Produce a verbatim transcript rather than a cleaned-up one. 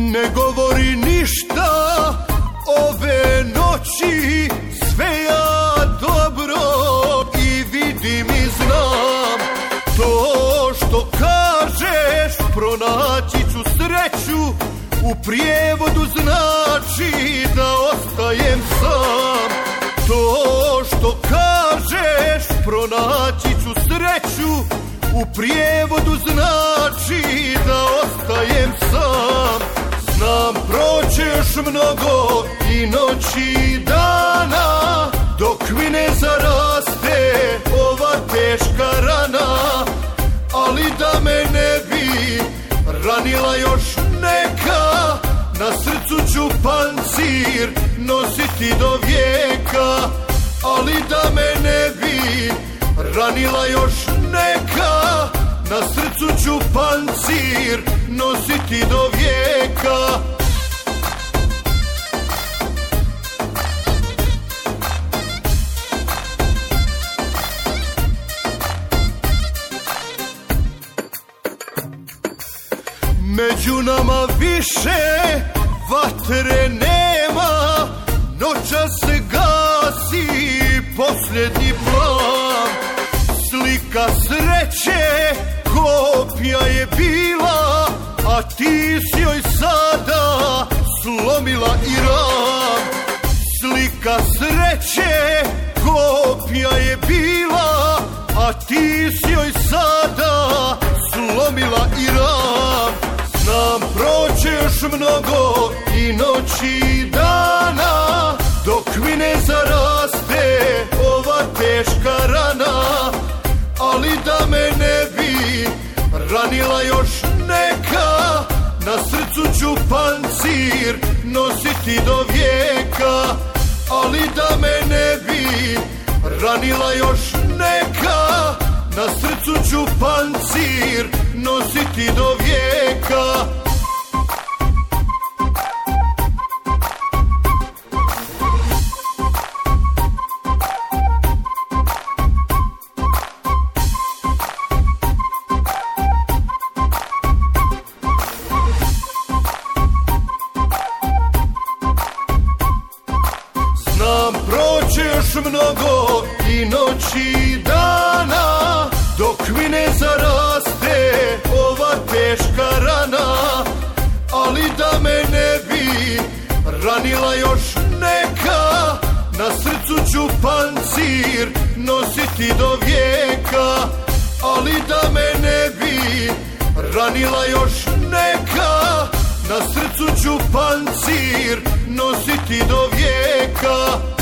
Ne govori ništa ove noći, sve ja dobro i vidim i znam. To što kažeš, pronaći ću sreću, u prijevodu znači da ostajem sam. To što kažeš, pronaći ću sreću, u prijevodu znači da ostajem sam. Znam proćeš mnogo i noći i dana, dok mi ne zaraste ova teška rana. Ali da me ne bi ranila još neka, na srcu ću pancir nositi do vijeka. Ali da me ne bi ranila još neka, na srcu ću pancir nositi do vijeka. Među nama više vatre nema, noćas se gasi posljednji plan. Slika sreće kopija je bila, a ti si joj sada slomila i ram. Slika sreće kopija je bila, a ti si joj sada slomila i ram. Znam proćeš mnogo i noći i dana, dok mi ne zaraste ova teška rana. Ali da me ne bi ranila još neka, na srcu ću pancir nositi do vijeka. Ali da me ne bi ranila još neka, na srcu ću pancir nositi do vijeka. Znam proćeš mnogo i noći i dana, dok mi ne zaraste ova teška rana. Ali da me ne bi ranila još neka, na srcu ću pancir nositi do vijeka. Ali da me ne bi ranila još neka, na srcu ću pancir nositi do vijeka.